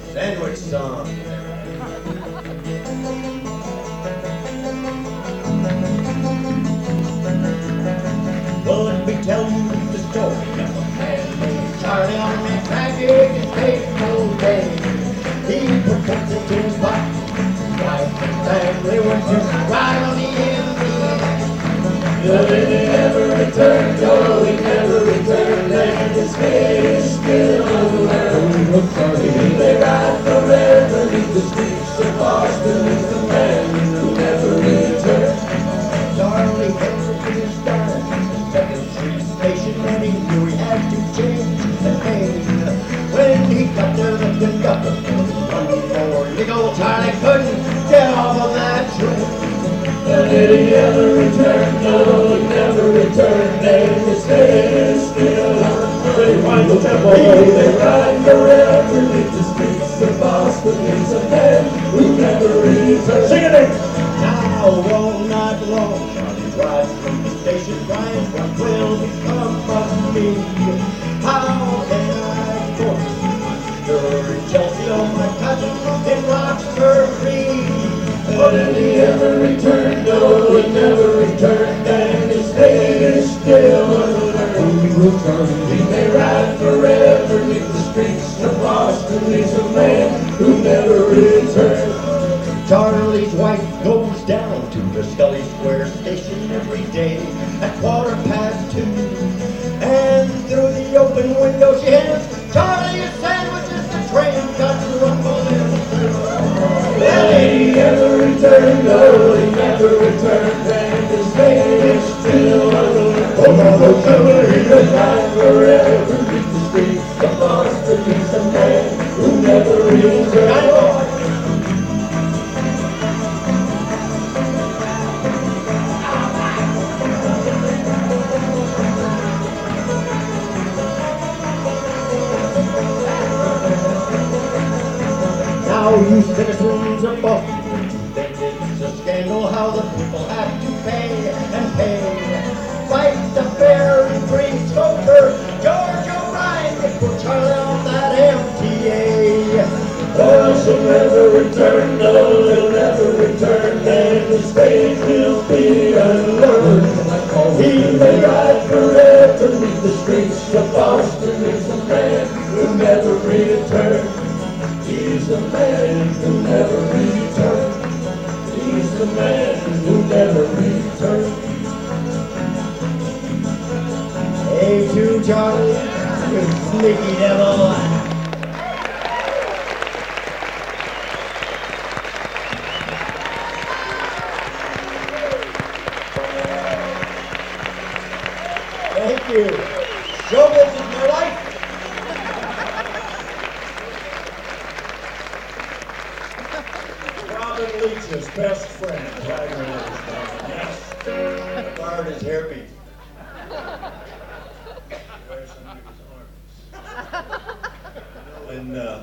Sandwich song. Well, let me tell you the story of a man named Charlie on that tragic and fateful day. He proposed it to his wife. His wife and family were to ride on the Indian. But did he ever return? No, he never returned, and his fate is still unknown. He may ride forever beneath the streets of Boston as the man who never returned. Charlie headed to his start, Second Street station, and he knew he had to change the name. When he got there, the conductor was running for nickel. Charlie couldn't get off of that train. And did he ever return? No, he never returned, and his fate is still unknown. He may ride forever beneath the streets of Boston. He's a man who never returned. Sing it in! Now, all night long, Charlie rides from the station, crying, what will become of me? How can I force my sister in Chelsea or my cousin in Roxbury? But did he ever return? No, he never returned, and his fate is still unknown. He may ride forever beneath the streets of Boston. He's a man who never returned. Charlie's wife goes down to the Scully Square station every day at 2:15. And through the open window she hands Charlie a sandwich as the train cuts rumbling through. Well, did he ever return? No, he never returned, and his fate is still unknown. He may ride forever beneath the streets of Boston. He's a man who never returned. Now you citizens of Boston, think it's a scandal how the people have to pay and pay. Fight the fair and free smoker, George O'Brien, they put Charlie on that MTA. Oh, she'll never return, no, he'll never return, and his fate will be unlearned. He may ride forever beneath the streets of Boston. He's a man who never returned. He's the man who never returned. He's the man who never returned. Hey, to Charlie, you sneaky devil. Thank you. Showbiz is my life. Robin Leach's best friend, Tiger Lily. Yes. Bard his hairpiece. Wears under his arms. And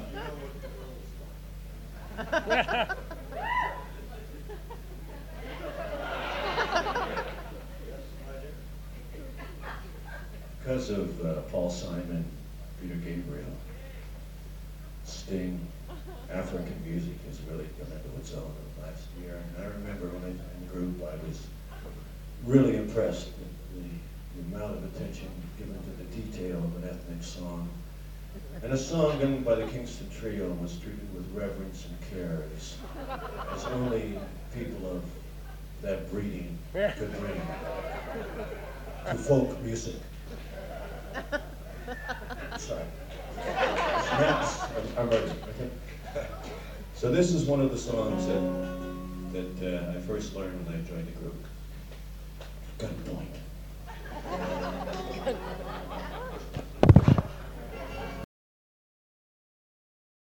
because of Paul Simon, Peter Gabriel, Sting, African music has really come into its own in the last year. And I remember when I was in the group, I was really impressed with the amount of attention given to the detail of an ethnic song. And a song done by the Kingston Trio was treated with reverence and care as only people of that breeding could bring to folk music. Sorry. Snaps. I'm ready. Okay. So this is one of the songs that I first learned when I joined the group. Gunpoint.